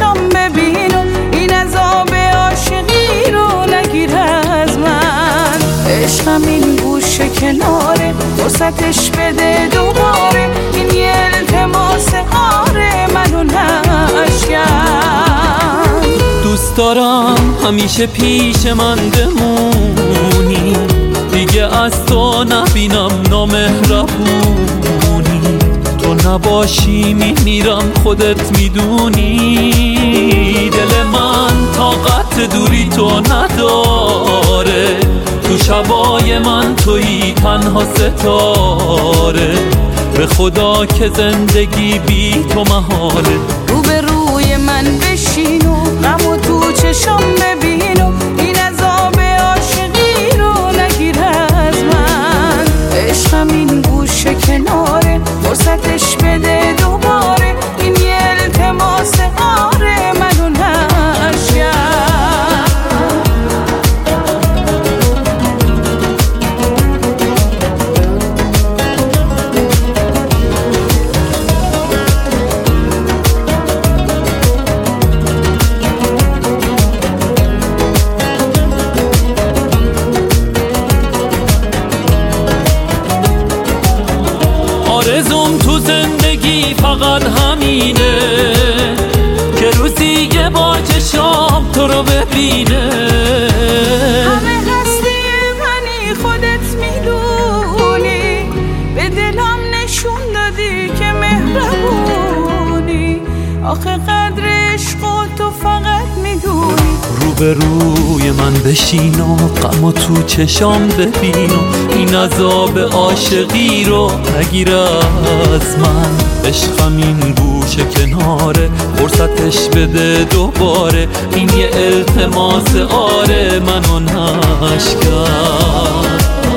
چشام ببین و این عذاب عاشقی رو نگیر از من. عشقم این گوشه کناره، فرصتش بده دوباره، این یه التماس آره منو نشکن. دوست دارم همیشه پیش من بمونی، دیگه از تو نبینم نامهربونی. تو نباشی میمیرم خودت میدونی، دل من طاقت دوری تو نداره، تو شبای من تویی تنها ستاره، به خدا که زندگی بی تو محاله. رو به روی من بشین و غمو تو چشام ببین و این عذاب عاشقی رو نگیر از من. عشقم این گوشه کناره، فرصتش بده دوباره، این یه التماس آره منو نشکن. آرزوم تو زندگی فقط همینه که روزی یه با چشام تو رو ببینه. همه هستی منی خودت میدونی، به دلم نشون دادی که مهربونی، آخه قدر عشق و تو فقط میدونی. رو به روی من بشین و غمو تو چشام ببین و این عذاب عاشقی رو نگیر از من. عشقم این گوشه کناره، فرصتش بده دوباره، این یه التماس آره منو نشکن.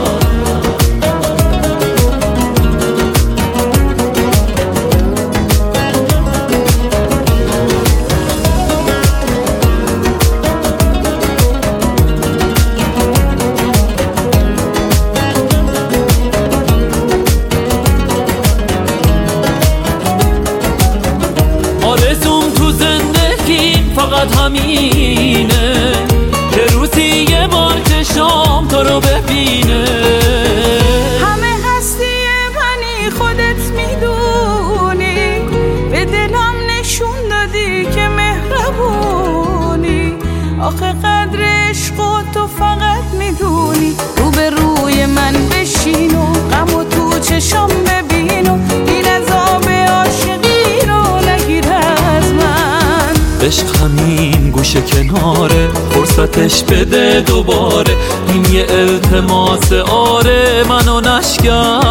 آرزوم تو زندگی فقط همینه که روزی یه بار چشام تو رو ببینه. همه هستی منی خودت میدونی، به دلم نشون دادی که مهربونی، آخه قدر عشق و تو فقط میدونی. رو به روی من بشین و غمو تو چشام ببین و این عذاب عاشقی رو نگیر از من. عشق همین گوشه کناره، فرصتش بده دوباره، این یه التماس آره منو نشکن.